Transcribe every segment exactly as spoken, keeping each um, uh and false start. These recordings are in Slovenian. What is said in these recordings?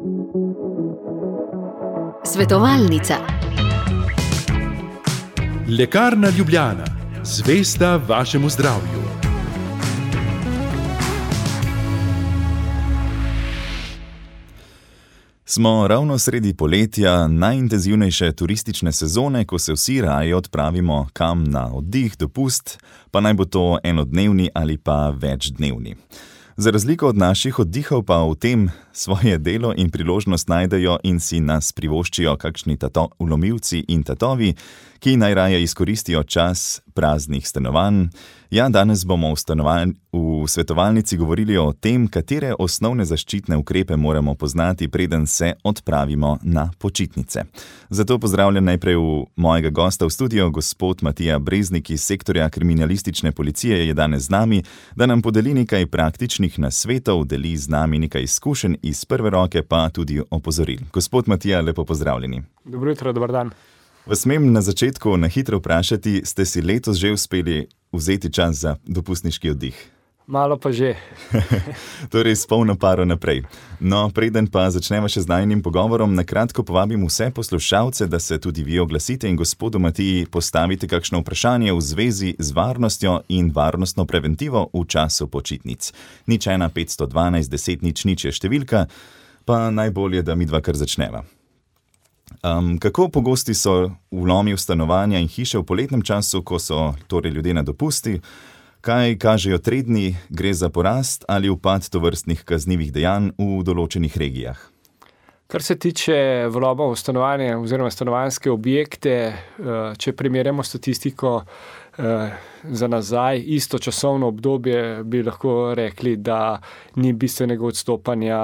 Svetovalnica. Lekarna Ljubljana, zvesta vašemu zdravju. Smo ravno sredi poletja, najintenzivnejše turistične sezone, ko se vsi raje odpravimo kam na oddih, dopust, pa naj bo to enodnevni ali pa večdnevni. Za razliko od naših oddihov pa v tem svoje delo in priložnost najdejo in si nas privoščijo kakšni tato, vlomilci in tatovi, ki najraje izkoristijo čas praznih stanovanj. Ja, danes bomo v, stanovanj, v svetovalnici govorili o tem, katere osnovne zaščitne ukrepe moramo poznati, preden se odpravimo na počitnice. Zato pozdravljam najprej v mojega gosta v studio, gospod Matija Breznik iz sektorja kriminalistične policije je danes z nami, da nam podeli nekaj praktičnih nasvetov, deli z nami nekaj izkušenj iz prve roke, pa tudi opozoril. Gospod Matija, lepo pozdravljeni. Dobro jutro, dober dan. Vas smem na začetku na hitro vprašati, ste si letos že uspeli vzeti čas za dopustniški oddih? Malo pa že. Torej s polno paro naprej. No, preden pa začnemo še z najnim pogovorom, na kratko povabim vse poslušalce, da se tudi vi oglasite in gospodu Matiji postavite kakšno vprašanje v zvezi z varnostjo in varnostno preventivo v času počitnic. Nič ena petsto dvanajst deset nič nič je številka, pa najbolje, da mi dva kar začneva. Um, kako pogosti so vlomi v stanovanja in hiše v poletnem času, ko so torej ljudje na dopusti? Kaj kažejo trendni, gre za porast ali upad tovrstnih kaznivih dejanj v določenih regijah? Kar se tiče vlomov v stanovanje oziroma stanovanjske objekte, če primerjamo statistiko za nazaj, isto časovno obdobje, bi lahko rekli, da ni bistvenega odstopanja,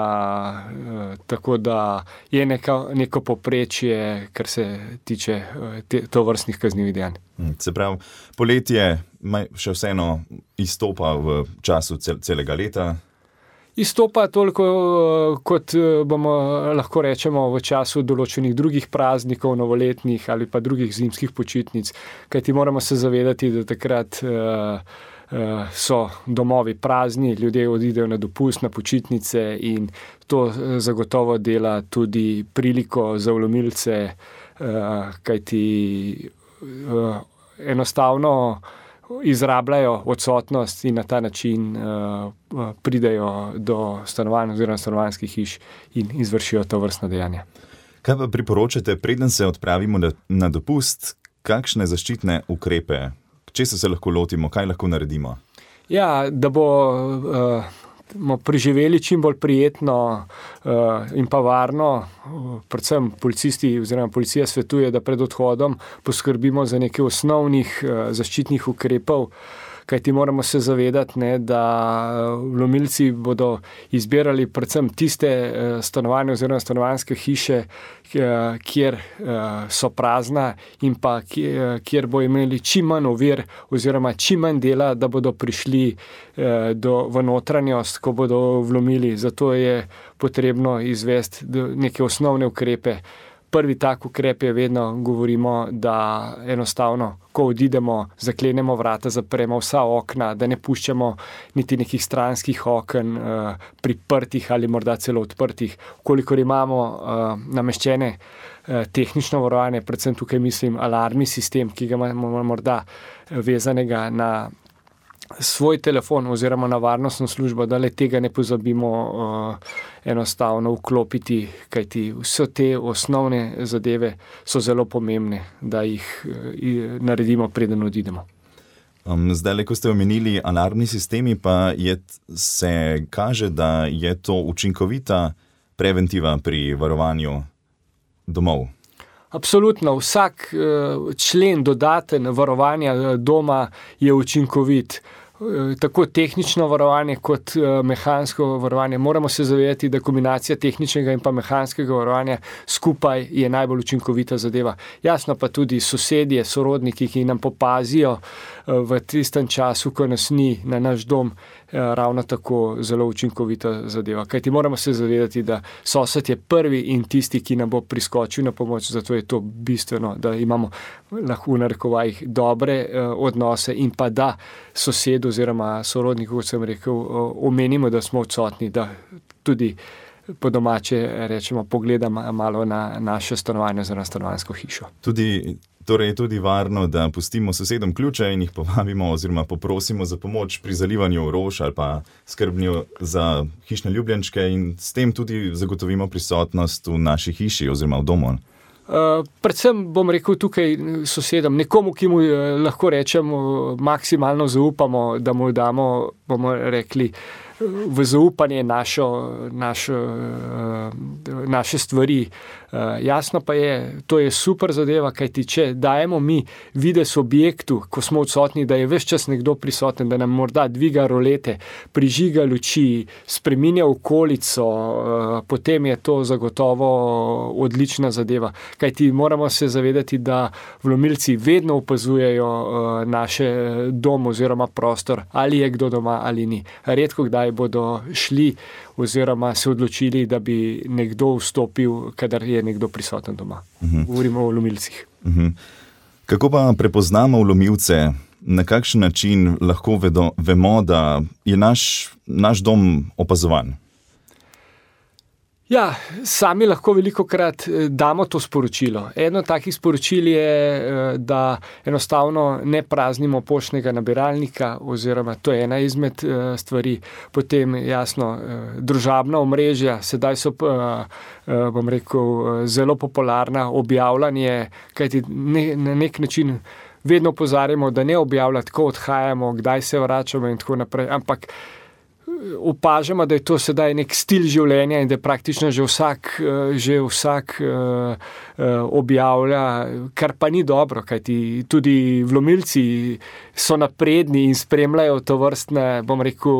tako da je neka, neko povprečje, kar se tiče tovrstnih kaznivih dejanj. Se pravi, poletje še vseeno izstopa v času cel, celega leta? Izstopa toliko, kot bomo lahko rečemo v času določenih drugih praznikov, novoletnih ali pa drugih zimskih počitnic, kajti moramo se zavedati, da takrat uh, uh, so domovi prazni, ljudje odidejo na dopust, na počitnice in to zagotovo dela tudi priliko za vlomilce, uh, kajti uh, enostavno izrabljajo odsotnost in na ta način uh, pridejo do stanovanj oziroma stanovanjskih hiš in izvršijo to vrstna dejanja. Kaj pa priporočate, preden se odpravimo na, na dopust, kakšne zaščitne ukrepe, česa se lahko lotimo, kaj lahko naredimo? Ja, da bo uh, bomo preživeli čim bolj prijetno uh, in pa varno. Predvsem policisti oziroma policija svetuje, da pred odhodom poskrbimo za nekaj osnovnih uh, zaščitnih ukrepov, kajti moramo se zavedati, ne, da vlomilci bodo izbirali predvsem tiste uh, stanovanja oziroma stanovanjske hiše, uh, kjer uh, so prazna in pa kjer, kjer bo imeli čim manj ovir oziroma čim manj dela, da bodo prišli uh, do, v notranjost, ko bodo vlomili. Zato je potrebno izvesti neke osnovne ukrepe. Prvi tak ukrep je vedno, govorimo, da enostavno, ko odidemo, zaklenemo vrata, zapremo vsa okna, da ne puščamo niti nekih stranskih oken uh, priprtih ali morda celo odprtih. Kolikor imamo uh, nameščene uh, tehnično varovanje, predvsem tukaj mislim alarmni sistem, ki ga imamo morda vezanega na svoj telefon oziroma na varnostno službo, da le tega ne pozabimo uh, enostavno vklopiti, kajti vse te osnovne zadeve so zelo pomembne, da jih uh, naredimo, preden odidemo. Um, zdaj, ko ste omenili alarmni sistemi, pa je, se kaže, da je to učinkovita preventiva pri varovanju domov. Absolutno, vsak člen dodaten varovanja doma je učinkovit. Tako tehnično varovanje kot mehansko varovanje. Moramo se zavedati, da kombinacija tehničnega in pa mehanskega varovanja skupaj je najbolj učinkovita zadeva. Jasno pa tudi sosedje, sorodniki, ki nam popazijo v tistem času, ko nas ni na naš dom, ravno tako zelo učinkovita zadeva. Kajti moramo se zavedati, da sosed je prvi in tisti, ki nam bo priskočil na pomoč, zato je to bistveno, da imamo lahko v narekovajih dobre odnose in pa da sosedu oziroma sorodniku, kot sem rekel, omenimo, da smo odsotni, da tudi po domače rečemo, pogleda malo na naše stanovanje oziroma stanovanjsko hišo. Tudi, torej je tudi varno, da pustimo sosedom ključe in jih povabimo oziroma poprosimo za pomoč pri zalivanju rož ali pa skrbnju za hišne ljubljenčke in s tem tudi zagotovimo prisotnost v naši hiši oziroma v domu. Uh, predvsem bom rekel tukaj sosedom, nekomu, ki mu lahko rečemo, maksimalno zaupamo, da mu damo, bomo rekli, v zaupanje našo, našo, naše stvari. Jasno pa je, to je super zadeva, kajti če dajemo mi videz objektu, ko smo odsotni, da je ves čas nekdo prisoten, da nam morda dviga rolete, prižiga luči, spreminja okolico, potem je to zagotovo odlična zadeva. Kajti moramo se zavedati, da vlomilci vedno opazujejo naše dom oziroma prostor, ali je kdo doma ali ni. Redko kdaj bodo šli oziroma se odločili, da bi nekdo vstopil, kadar je nekdo prisoten doma. Uh-huh. Govorimo o vlomilcih. Uh-huh. Kako pa prepoznamo vlomilce? Na kakšen način lahko vedo, vemo, da je naš, naš dom opazovan? Ja, sami lahko velikokrat damo to sporočilo. Eno takih sporočil je, da enostavno ne praznimo poštnega nabiralnika, oziroma to je ena izmed stvari. Potem jasno, družabna omrežja, sedaj so, bom rekel, zelo popularna, objavljanje, kajti ne, na nek način vedno opozarjamo, da ne objavljamo, tako odhajamo, kdaj se vračamo in tako naprej, ampak opažamo, da je to sedaj nek stil življenja in da praktično že vsak, že vsak uh, objavlja, kar pa ni dobro, kajti tudi vlomilci so napredni in spremljajo to vrstne, bom rekel,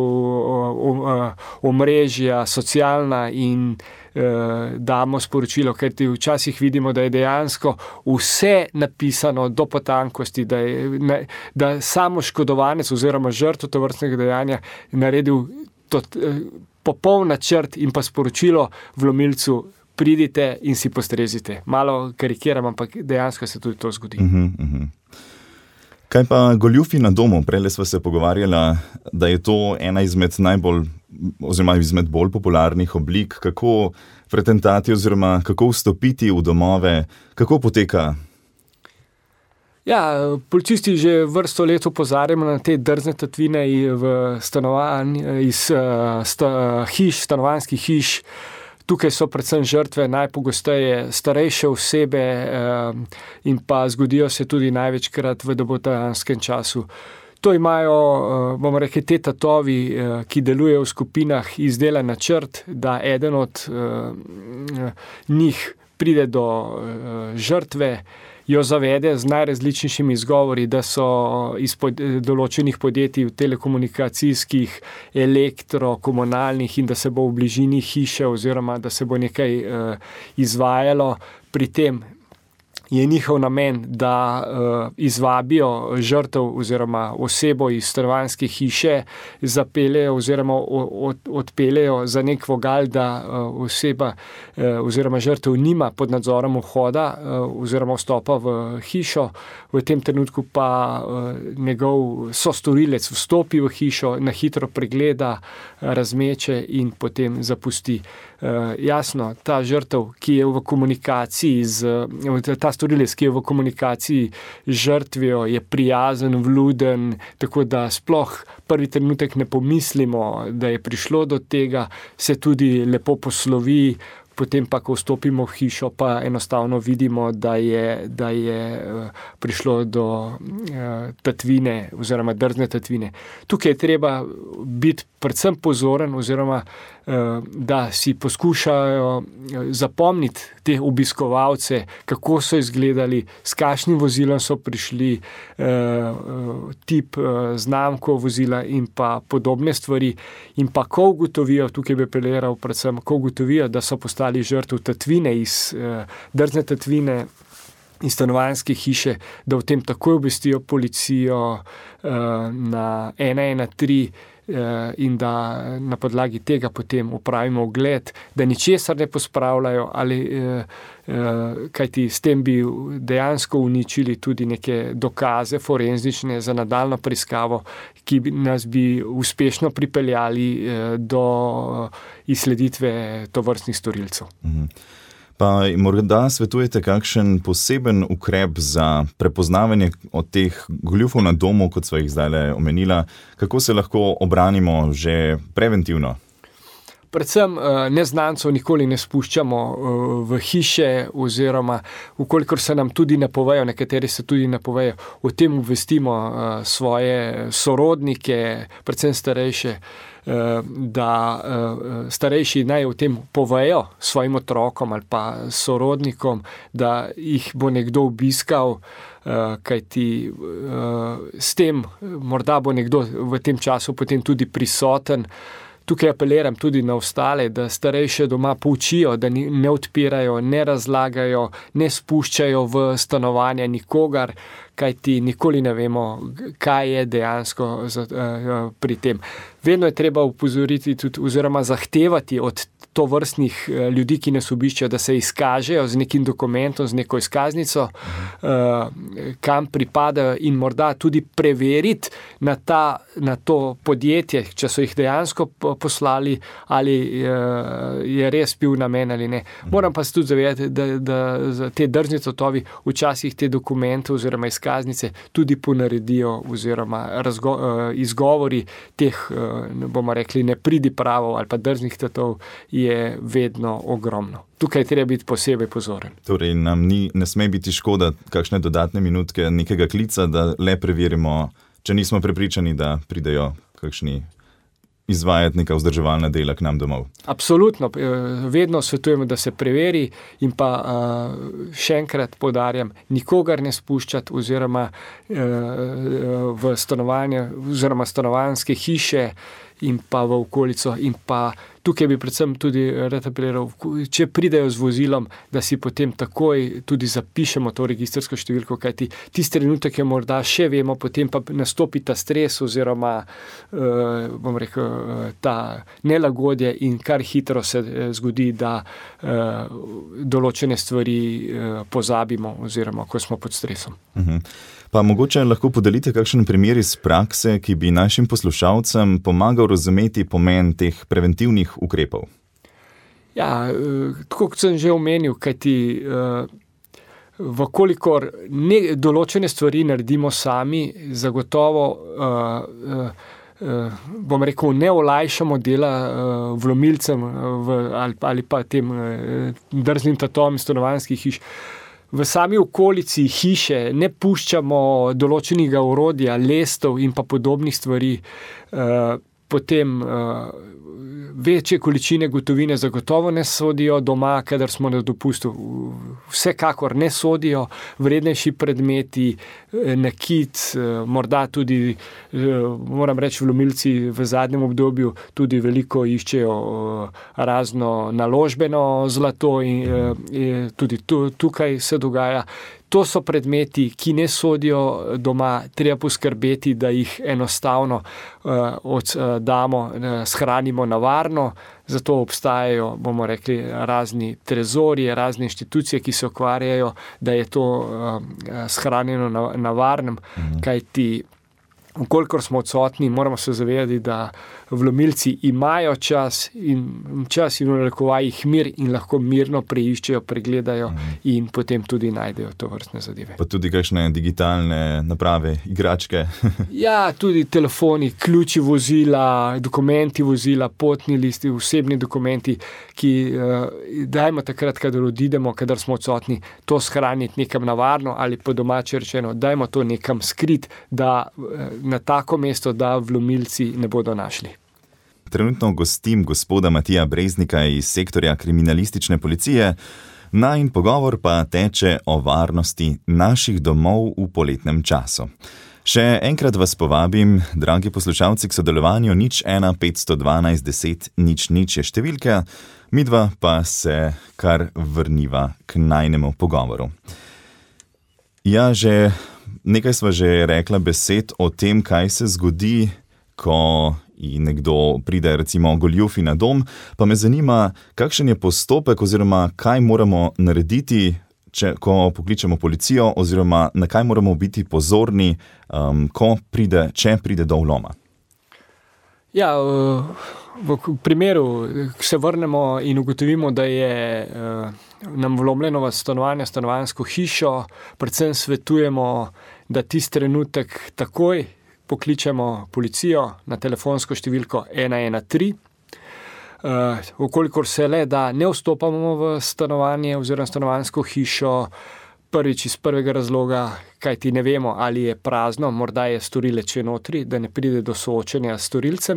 omrežja, socialna in uh, damo sporočilo, kajti včasih vidimo, da je dejansko vse napisano do potankosti, da je ne, da samo škodovanec oziroma žrtev to vrstnega dejanja naredil to, uh, popoln načrt in pa sporočilo vlomilcu, pridite in si postrezite. Malo karikiram, ampak dejansko se tudi to zgodi. Uh-huh, uh-huh. Kaj pa goljufi na domu? Prejle sva se pogovarjala, da je to ena izmed najbolj oziroma izmed bolj popularnih oblik. Kako pretentati oziroma kako vstopiti v domove? Kako poteka? Ja, policisti že vrsto let opozarjamo na te drzne tatvine v stanovanj, iz sta, hiš, stanovanjskih hiš. Tukaj so predvsem žrtve najpogosteje starejše osebe eh, in pa zgodijo se tudi največkrat v dobodanskem času. To imajo, eh, bomo rekli, te tatovi, eh, ki delujejo v skupinah, izdelan načrt, da eden od eh, njih pride do eh, žrtve, jo zavede z najrazličnejšimi izgovori, da so iz pod, določenih podjetij telekomunikacijskih, elektro, komunalnih in da se bo v bližini hiše oziroma da se bo nekaj uh, izvajalo. Pri tem je njihov namen, da uh, izvabijo žrtev oziroma osebo iz stanovanjske hiše, zapeljejo oziroma od, odpeljejo za nek vogal, da uh, oseba uh, oziroma žrtev nima pod nadzorom vhoda uh, oziroma vstopa v hišo. V tem trenutku pa uh, njegov sostorilec vstopi v hišo, na hitro pregleda, razmeče in potem zapusti. Uh, jasno, ta žrtev, ki je v komunikaciji z ta storilec, ki je v komunikaciji z žrtvijo, je prijazen, vljuden, tako da sploh prvi trenutek ne pomislimo, da je prišlo do tega, se tudi lepo poslovi, potem pa, ko vstopimo v hišo, pa enostavno vidimo, da je, da je prišlo do tatvine oziroma drzne tatvine. Tukaj je treba biti predvsem pozoren oziroma da si poskušajo zapomniti te obiskovalce, kako so izgledali, s kakšnim vozilom so prišli, tip, znamko vozila in pa podobne stvari. In pa ko ugotovijo, tukaj bi apeliral predvsem, ko ugotovijo, da so postali žrtev tatvine iz drzne tatvine in stanovanjske hiše, da v tem takoj obvestijo policijo na ena ena tri, in da na podlagi tega potem upravimo ogled, da ničesar ne pospravljajo ali kajti s tem bi dejansko uničili tudi neke dokaze forenzične za nadaljno preiskavo, ki bi nas bi uspešno pripeljali do izsleditve tovrstnih storilcev. Mhm. Pa morda svetujete kakšen poseben ukrep za prepoznavanje od teh goljufov na domu, kot sva jih zdajle omenila, kako se lahko obranimo že preventivno? Predvsem neznancev nikoli ne spuščamo v hiše oziroma ukolikor se nam tudi napovejo, nekateri se tudi napovejo, o tem obvestimo svoje sorodnike, predvsem starejše, da starejši naj o tem povejo svojim otrokom ali pa sorodnikom, da jih bo nekdo obiskal, kajti s tem morda bo nekdo v tem času potem tudi prisoten. Tukaj apeliram tudi na ostale, da starejše doma poučijo, da ne odpirajo, ne razlagajo, ne spuščajo v stanovanja nikogar, kajti nikoli ne vemo, kaj je dejansko pri tem. Vedno je treba upozoriti tudi oziroma zahtevati od tovrstnih ljudi, ki nas obiščejo, da se izkažejo z nekim dokumentom, z neko izkaznico, kam pripadajo in morda tudi preveriti na, ta, na to podjetje, če so jih dejansko poslali, ali je res bil namen ali ne. Moram pa se tudi zavedati, da, da te drzni tatovi včasih te dokumente oziroma izkaznice tudi ponaredijo oziroma razgo, izgovori teh, bomo rekli, ne pridi pravo ali pa drznih tatov je vedno ogromno. Tukaj je treba biti posebej pozoren. Torej, nam ni, ne sme biti škoda kakšne dodatne minutke nekega klica, da le preverimo, če nismo prepričani, da pridejo kakšni izvajati neka vzdrževalna dela k nam domov. Absolutno. Vedno svetujemo, da se preveri in pa še enkrat poudarjam, nikogar ne spuščati oziroma v stanovanje oziroma stanovanjske hiše in pa v okolico in pa tukaj bi predvsem tudi rad apeliral, če pridejo z vozilom, da si potem takoj tudi zapišemo to registrsko številko, kajti tisti trenutek je morda še vemo, potem pa nastopi ta stres oziroma bom rekel, ta nelagodje in kar hitro se zgodi, da določene stvari pozabimo oziroma ko smo pod stresom. Mhm. Pa mogoče lahko podelite kakšen primer iz prakse, ki bi našim poslušalcem pomagal razumeti pomen teh preventivnih ukrepov? Ja, tako kot sem že omenil, kajti vkolikor ne, določene stvari naredimo sami, zagotovo bom rekel, ne olajšamo dela vlomilcem v, ali, ali pa tem drznim tatovom stanovanjskih hiš. V sami okolici hiše ne puščamo določenega orodja, lestev in pa podobnih stvari, potem večje količine gotovine zagotovo ne sodijo doma, kadar smo na dopustu. Vsekakor ne sodijo vrednejši predmeti, nakit, morda tudi, moram reči, vlomilci v zadnjem obdobju tudi veliko iščejo razno naložbeno zlato in tudi tukaj se dogaja. To so predmeti, ki ne sodijo doma, treba poskrbeti, da jih enostavno uh, oddamo, uh, shranimo na varno, zato obstajajo, bomo rekli, razni trezorji, razne inštitucije, ki se ukvarjajo, da je to uh, shranjeno na, na varnem, mhm. Kajti vkolikor smo odsotni, moramo se zavedati, da vlomilci imajo čas in čas in v narekovajih mir in lahko mirno preiščejo, pregledajo mm. in potem tudi najdejo tovrstne zadeve. Pa tudi kakšne digitalne naprave, igračke? Ja, tudi telefoni, ključi vozila, dokumenti vozila, potni listi, osebni dokumenti, ki dajmo takrat, kadar odidemo, kadar smo odsotni, to shraniti nekam na varno ali po domače rečeno, dajmo to nekam skrit, da na tako mesto, da vlomilci ne bodo našli. Trenutno gostim gospoda Matija Breznika iz sektorja kriminalistične policije, najin pogovor pa teče o varnosti naših domov v poletnem času. Še enkrat vas povabim, dragi poslušalci, k sodelovanju nič ena petsto dvanajst deset nič nič je številka, midva pa se kar vrniva k najnemu pogovoru. Ja, že nekaj sva že rekla besed o tem, kaj se zgodi, ko in nekdo pride recimo goljufi na dom, pa me zanima, kakšen je postopek oziroma kaj moramo narediti, če, ko pokličemo policijo, oziroma na kaj moramo biti pozorni, um, ko pride, če pride do vloma. Ja, v primeru, ko se vrnemo in ugotovimo, da je nam vlomljeno v stanovanje, stanovanjsko hišo, predvsem svetujemo, da tisti trenutek takoj pokličemo policijo na telefonsko številko ena ena tri. Uh, Okolikor se le, da ne vstopamo v stanovanje oziroma stanovanjsko hišo, prvič iz prvega razloga, kajti ne vemo, ali je prazno, morda je storilec še notri, da ne pride do soočenja s storilcem.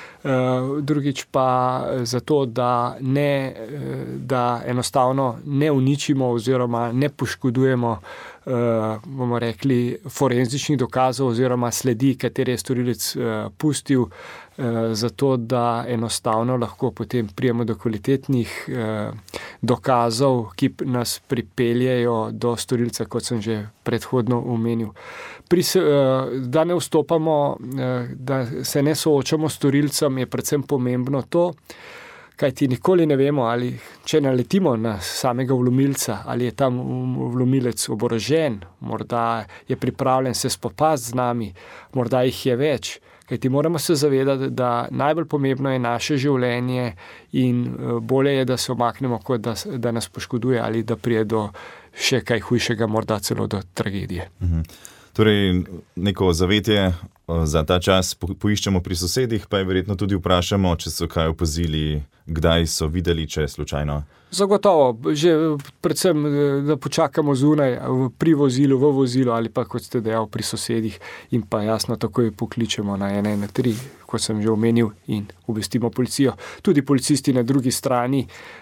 Uh, drugič pa zato, da, ne, da enostavno ne uničimo oziroma ne poškodujemo uh, bomo rekli, forenzičnih dokazov oziroma sledi, katere je storilec uh, pustil, uh, zato da enostavno lahko potem prijemo do kvalitetnih uh, dokazov, ki nas pripeljejo do storilca, kot sem že predhodno omenil. Pri, da ne vstopamo, da se ne soočamo s storilcem, je predvsem pomembno to, kajti nikoli ne vemo, ali če naletimo na samega vlomilca, ali je tam vlomilec oborožen, morda je pripravljen se spopasti z nami, morda jih je več. Kajti moramo se zavedati, da najbolj pomembno je naše življenje in bolje je, da se omaknemo, kot da, da nas poškoduje ali da prije do še kaj hujšega, morda celo do tragedije. Mhm. Torej, neko zavetje za ta čas poiščemo pri sosedih, pa je verjetno tudi vprašamo, če so kaj opazili, kdaj so videli, če je slučajno. Zagotovo, že predvsem, da počakamo zunaj pri vozilu, v vozilu ali pa, kot ste dejal, pri sosedih in pa jasno takoj pokličemo na ena ena tri, kot sem že omenil, in obvestimo policijo. Tudi policisti na drugi strani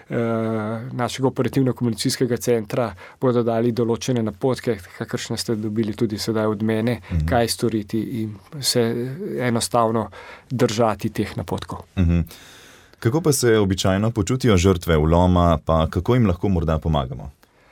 eh, našega operativno-komunikacijskega centra bodo dali določene napotke, kakršne ste dobili tudi sedaj od mene, mhm. kaj storiti in se enostavno držati teh napotkov. Mhm. Kako pa se običajno počutijo žrtve vloma, pa kako jim lahko morda pomagamo?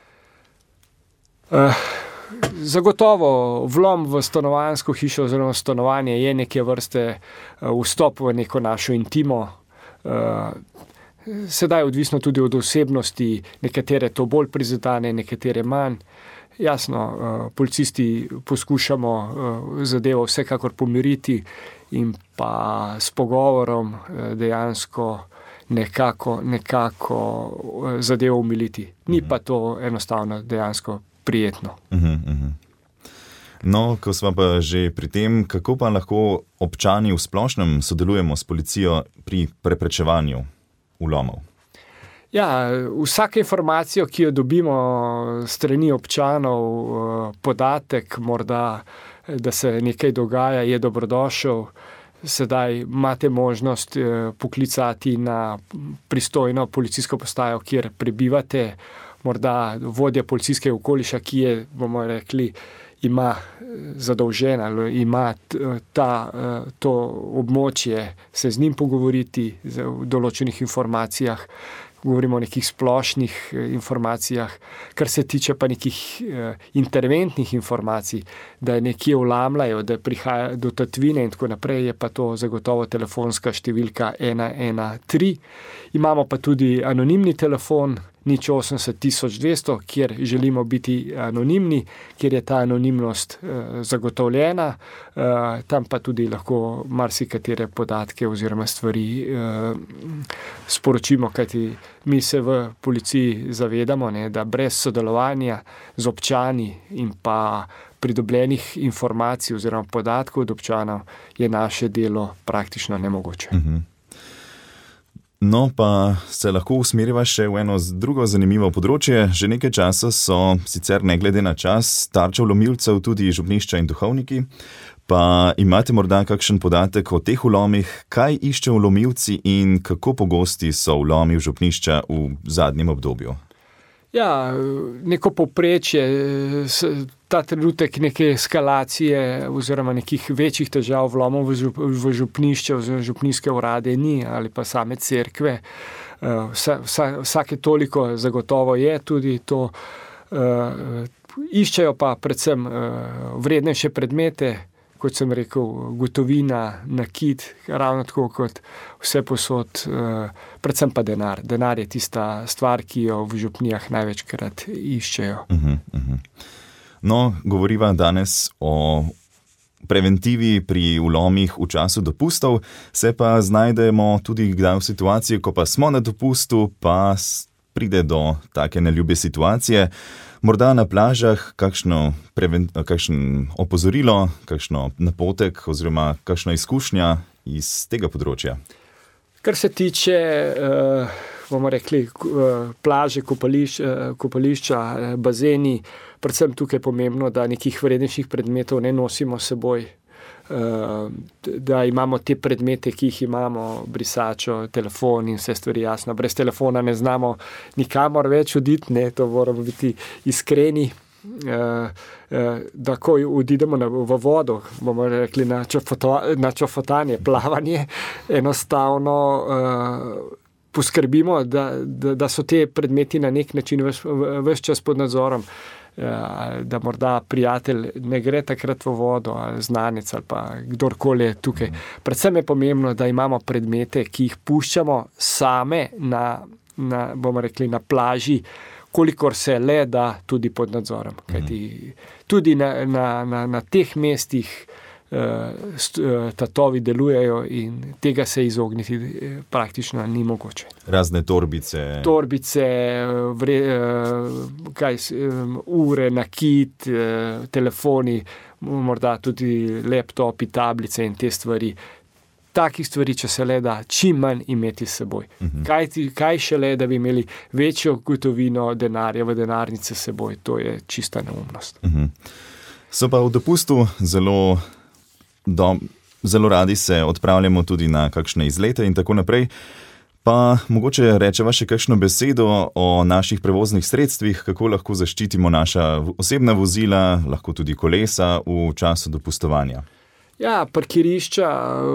Uh, zagotovo vlom v stanovanjsko hišo oziroma stanovanje je neke vrste uh, vstop v neko našo intimo. Uh, sedaj je odvisno tudi od osebnosti, nekatere to bolj prizadene, nekatere manj. Jasno, uh, policisti poskušamo uh, zadevo vsekakor pomiriti in pa s pogovorom uh, dejansko nekako, nekako uh, zadevo umiliti. Ni uh-huh. pa to enostavno dejansko prijetno. Uh-huh, uh-huh. No, ko smo pa že pri tem, kako pa lahko občani v splošnem sodelujemo s policijo pri preprečevanju vlomov? Ja, vsaka informacija, ki jo dobimo strani občanov, podatek morda, da se nekaj dogaja, je dobrodošel. Sedaj imate možnost poklicati na pristojno policijsko postajo, kjer prebivate, morda vodja policijskega okoliša, ki je, bomo rekli, ima zadolžen ali ima ta, to območje, se z njim pogovoriti v določenih informacijah. Govorimo o nekih splošnih informacijah, kar se tiče pa nekih eh, interventnih informacij, da nekje vlamljajo, da prihaja do tatvine in tako naprej, je pa to zagotovo telefonska številka ena ena tri. Imamo pa tudi anonimni telefon nič osemdeset tisoč dvesto, kjer želimo biti anonimni, kjer je ta anonimnost eh, zagotovljena, eh, tam pa tudi lahko marsikatere podatke oziroma stvari eh, sporočimo, kajti mi se v policiji zavedamo, ne, da brez sodelovanja z občani in pa pridobljenih informacij oziroma podatkov od občanov je naše delo praktično nemogoče. Mhm. No, pa se lahko usmeriva še v eno drugo zanimivo področje. Že nekaj časa so, sicer ne glede na čas, tarča vlomilcev tudi župnišča in duhovniki. Pa imate morda kakšen podatek o teh vlomih, kaj iščejo vlomilci in kako pogosti so vlomi v župnišča v zadnjem obdobju? Ja, neko povprečje, ta trenutek neke eskalacije oziroma nekih večjih težav vlomov v, žup, v župnišče oziroma župnijske urade ni ali pa same cerkve. Vsa, vsa, vsake toliko zagotovo je tudi to. Iščejo pa predvsem vrednejše predmete, kot sem rekel, gotovina, nakit, ravno tako kot vse posod, uh, predvsem pa denar. Denar je tista stvar, ki jo v župnijah največkrat iščejo. Uh-huh, uh-huh. No, govoriva danes o preventivi pri vlomih v času dopustov, se pa znajdemo tudi kdaj v situaciji, ko pa smo na dopustu, pa pride do take neljube situacije. Morda na plažah kakšno, preven, kakšno opozorilo, kakšno napotek oziroma kakšna izkušnja iz tega področja? Kar se tiče, uh, bomo rekli, uh, plaže, kopališ, uh, kopališča, uh, bazeni, predvsem tukaj je pomembno, da nekih vrednejših predmetov ne nosimo s seboj, uh, da imamo te predmete, ki jih imamo, brisačo, telefon in vse stvari jasno. Brez telefona ne znamo nikamor več oditi, ne, to moramo biti iskreni. Uh, uh, da ko odidemo na, v vodo, bomo rekli na, čofota, na čofotanje, plavanje, enostavno uh, poskrbimo, da, da, da so te predmeti na nek način ves čas pod nadzorom, uh, da morda prijatelj ne gre takrat v vodo, ali znanec ali pa kdorkoli je tukaj. Predvsem je pomembno, da imamo predmete, ki jih puščamo same na, na, bomo rekli, na plaži, kolikor se le da tudi pod nadzorom. Kajti tudi na, na, na, na teh mestih uh, st, uh, tatovi delujejo in tega se izogniti praktično ni mogoče. Razne torbice. Torbice, vre, uh, kaj, um, ure, nakit, uh, telefoni, morda tudi laptopi, tablice in te stvari. Takih stvari, če se le da, čim manj imeti s seboj. Uh-huh. Kaj, kaj še le, da bi imeli večjo gotovino denarja v denarnice s seboj, to je čista neumnost. Uh-huh. So pa v dopustu zelo, do, zelo radi se odpravljamo tudi na kakšne izlete in tako naprej. Pa mogoče rečeva še kakšno besedo o naših prevoznih sredstvih, kako lahko zaščitimo naša osebna vozila, lahko tudi kolesa v času dopustovanja. Ja, parkirišča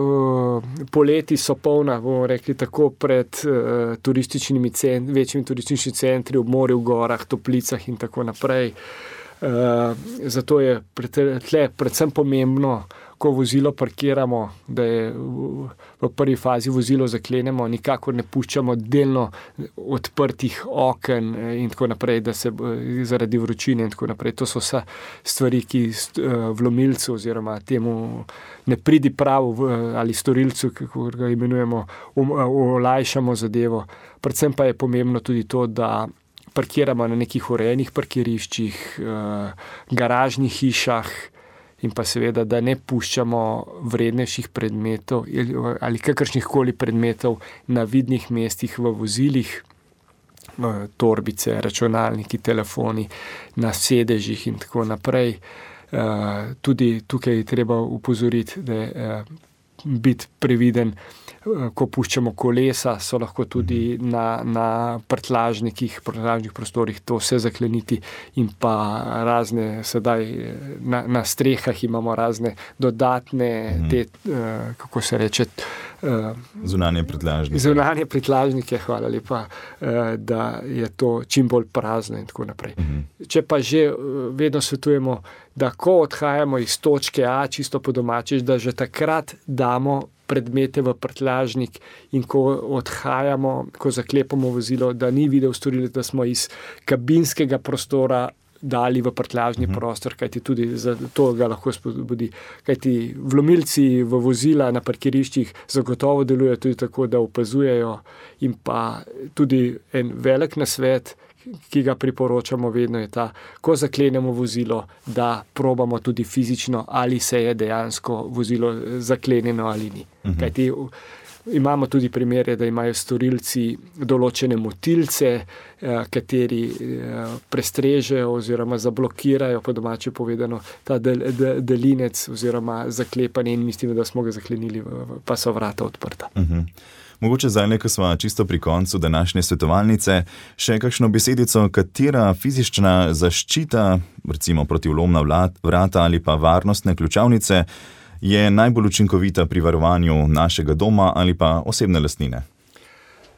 poleti so polna, bomo rekli tako, pred uh, turističnimi cent, večjimi turističnimi centri, ob morju, v gorah, toplicah in tako naprej. Uh, zato je tle predvsem pomembno, ko vozilo parkiramo, da je v, v prvi fazi vozilo zaklenemo, nikakor ne puščamo delno odprtih oken in tako naprej, da se zaradi vročine in tako naprej. To so vse stvari, ki vlomilcu oziroma temu ne pridi prav ali storilcu, kako ga imenujemo, olajšamo zadevo. Predvsem pa je pomembno tudi to, da parkiramo na nekih urejenih parkiriščih, garažnih hišah, in pa seveda, da ne puščamo vrednejših predmetov ali kakršnih koli predmetov na vidnih mestih v vozilih, torbice, računalniki, telefoni, na sedežih in tako naprej. Tudi tukaj je treba upozoriti, da je biti previden, ko puščamo kolesa, so lahko tudi na, na prtlažnikih, prtlažnih prostorih to vse zakleniti in pa razne, sedaj na, na strehah imamo razne dodatne, te, kako se reče, zunanje prtlažnike. Zunanje prtlažnike, hvala lepa, da je to čim bolj prazno in tako naprej. Uh-huh. Če pa že vedno svetujemo, da ko odhajamo iz točke A, čisto po domače, da že takrat damo predmete v prtljažnik in ko odhajamo, ko zaklepamo vozilo, da ni videl storilec, da smo iz kabinskega prostora dali v prtljažni uh-huh. prostor, kajti tudi za to ga lahko spodbudi. Kajti vlomilci v vozila na parkiriščih zagotovo delujejo tudi tako, da opazujejo in pa tudi en velik nasvet, ki ga priporočamo vedno je ta, ko zaklenemo vozilo, da probamo tudi fizično, ali se je dejansko vozilo zaklenjeno ali ni. Uh-huh. Kajti imamo tudi primere, da imajo storilci določene motilce, kateri prestrežejo oziroma zablokirajo, po domače povedano, ta del, del, delinec oziroma zaklepanje in mislimo, da smo ga zaklenili, pa so vrata odprta. Uh-huh. Mogoče zdaj, ko smo čisto pri koncu današnje svetovalnice, še kakšno besedico, katera fizična zaščita, recimo protivlomna vrata ali pa varnostne ključavnice, je najbolj učinkovita pri varovanju našega doma ali pa osebne lastnine?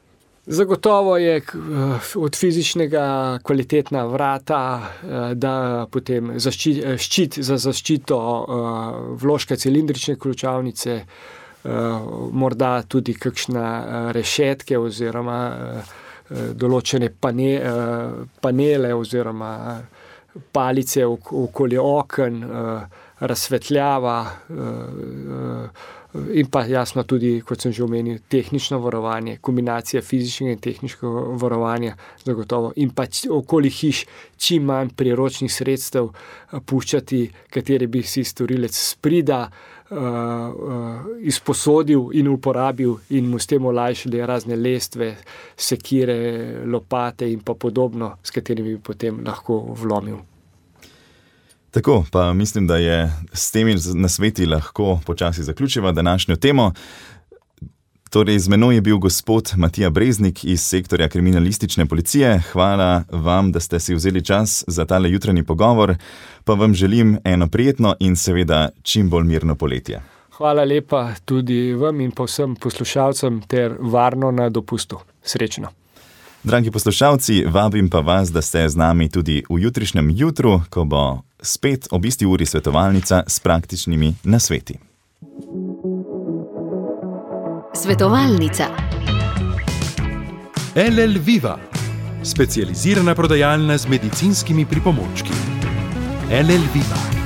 Zagotovo je od fizičnega kvalitetna vrata, da potem zaščit, ščit za zaščito vložka cilindrične ključavnice, morda tudi kakšna rešetke oziroma določene pane, panele oziroma palice okoli oken, razsvetljava in pa jasno tudi, kot sem že omenil, tehnično varovanje, kombinacija fizičnega in tehničnega varovanja zagotovo in pa okoli hiš čim manj priročnih sredstev puščati, katere bi si storilec sprida uh, uh, izposodil in uporabil in mu s tem olajšali razne lestve, sekire, lopate in pa podobno, s katerimi bi potem lahko vlomil. Tako, pa mislim, da je s temi nasveti lahko počasi zaključiva današnjo temo. Torej, z menoj je bil gospod Matija Breznik iz sektorja kriminalistične policije. Hvala vam, da ste si vzeli čas za tale jutranji pogovor, pa vam želim eno prijetno in seveda čim bolj mirno poletje. Hvala lepa tudi vam in pa vsem poslušalcem ter varno na dopustu. Srečno. Dragi poslušalci, vabim pa vas, da ste z nami tudi v jutrišnjem jutru, ko bo spet ob isti uri svetovalnica s praktičnimi nasveti. Svetovalnica. L L Viva, specializirana prodajalna z medicinskimi pripomočki. L L Viva.